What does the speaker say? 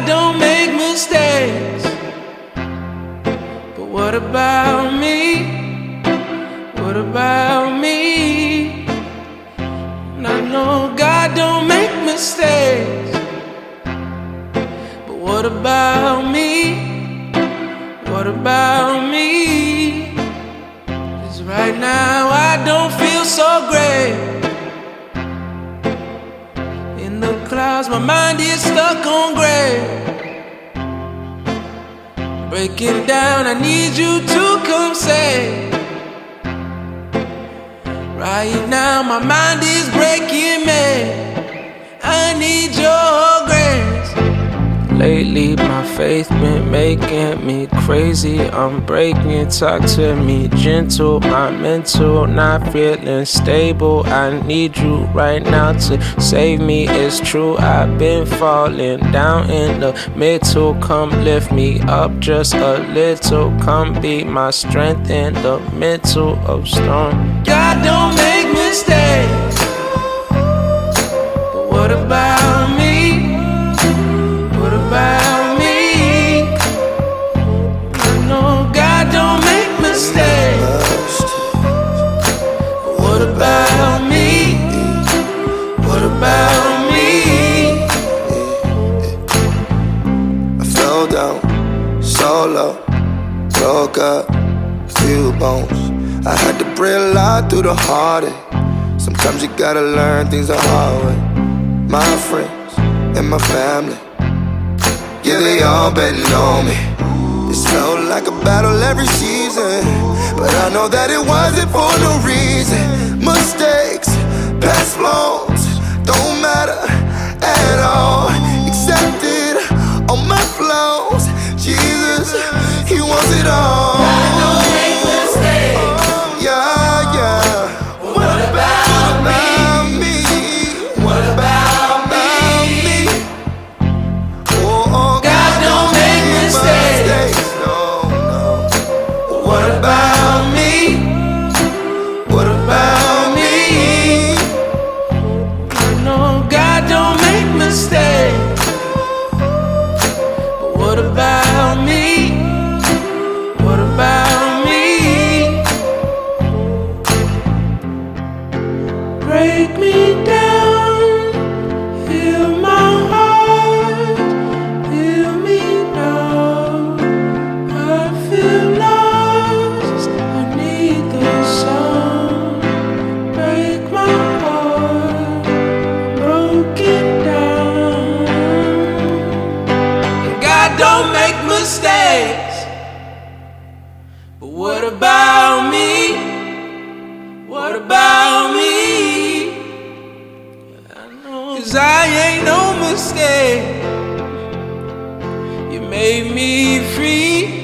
God don't make mistakes. But what about me? What about me? And I know God don't make mistakes. But what about me? What about me? 'Cause right now I don't feel so great. In the clouds, my mind is stuck on gray. Breaking down, I need you to come save. Right now, my mind is breaking me. I need your grace. Lately, my faith been making me crazy. I'm breaking, talk to me gentle. My mental not feeling stable. I need you right now to save me. It's true, I've been falling down in the middle. Come lift me up just a little. Come be my strength in the middle of storm. God don't make mistakes. But what about me? What about me? I know God don't make mistakes. What about me? What about me? I fell down, solo, broke up, few bones. I had to pray a lot through the heartache. Sometimes you gotta learn things the hard way. My friends and my family, yeah, they all betting on me. It felt like a battle every season, but I know that it wasn't for no reason. Mistakes, past flaws, don't matter at all. Accepted all my flaws. Jesus, He wants it all. God don't make mistakes. Yeah, yeah. What about me? What about me? God don't make mistakes. No, no. What about me? What about me? I know God don't make mistakes. But what about me? What about me? Break me down, heal my heart, heal me now. I feel lost, I need the sun. Break my heart, broken down. And God don't make mistakes. But what about me? What about me? 'Cause I ain't no mistake. You made me free.